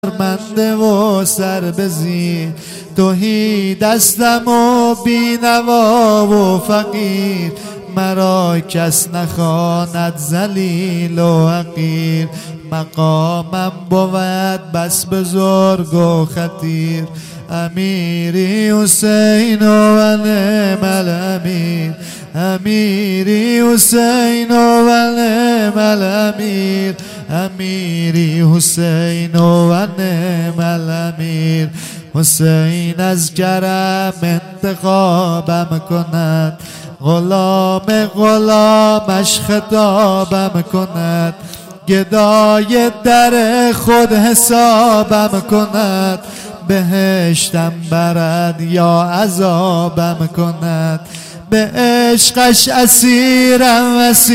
منده و سر بزیر توهی دستم و بینوا و فقیر مرا کس نخواند ذلیل و حقیر مقامم بود بس بزرگ و خطیر امیری حسین و نعم الامیر امیری حسین و نعم الامیر امیری حسین و نعم الامیر حسین از کرم انتخابم کند غلامش خطابم کند گدای در خود حسابم کند بهشتم برد یا عذابم کند به عشقش اسیرم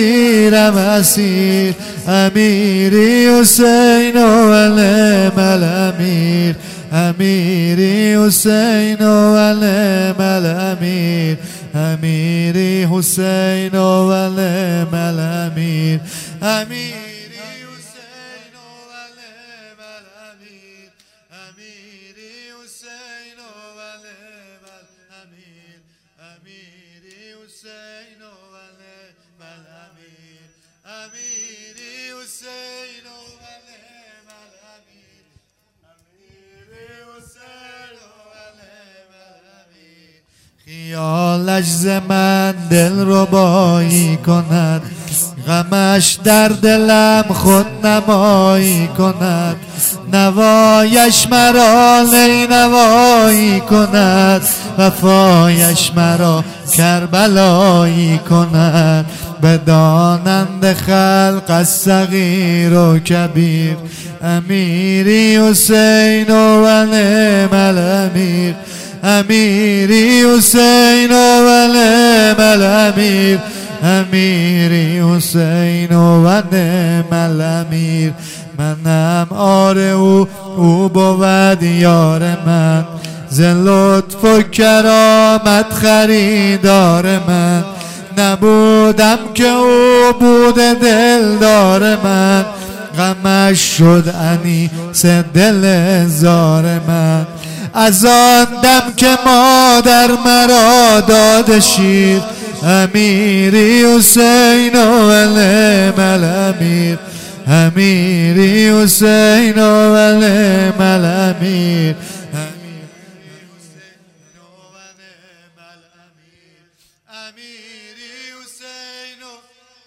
اسیر امیری حسین و نعم الامیر امیری حسین و نعم الامیر امیری حسین و نعم الامیر امیری حسین و نعم الامیر امیری حسین و نعم الامیر امیری حسین و نعم الامیر امیری حسین و نعم الامیر امیری حسین و نعم الامیر خیالش ز من دلربایی کند غمش در دلم خود نمایی کند نوایش مرا نینوایی کند وفایش مرا کربلایی کند بدانند خلق از صغیر و کبیر امیری حسین و نعم الامیر امیری حسین و نعم الامیر امیری حسین و نعم الامیر منم آره او بود یار من ز لطف و کرامت خریدار من نبودم که او بود دلدار من غمش شد انیس دل زار من از آن دم که مادر مرا داد شیر امیری حسین و نعم الامیر امیری حسین و نعم الامیر امیری حسین و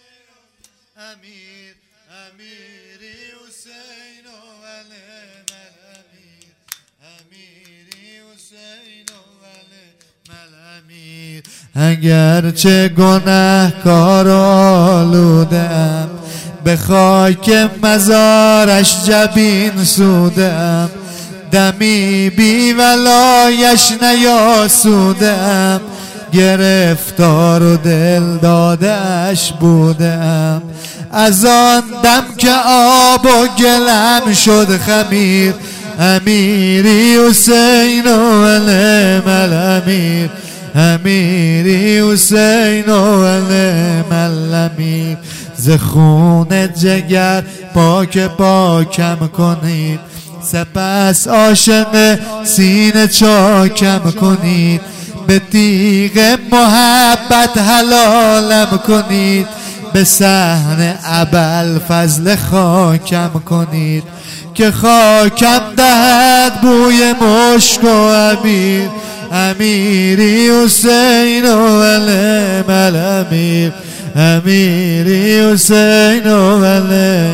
امیر امیری حسین و نعم الامیر امیری حسین و نعم الامیر اگرچه گنهکار و آلوده‌ام به خاک مزارش جبین سوده‌ام دمی بی ولایش نیاسوده‌ام گرفتار و دل داده‌اش بوده‌ام از آن دم که آب و گلم شد خمیر امیری حسین و نعم الامیر امیری حسین و نعم الامیر ز خون جگر پاکم کنید سپس عاشق سینه چاکم کنید به تیغ محبت حلالم کنید به صحن ابوالفضل خاکم کنید که خاکم دهد بوی مشک و عبیر امیری حسین و نعم الامیر امیری حسین و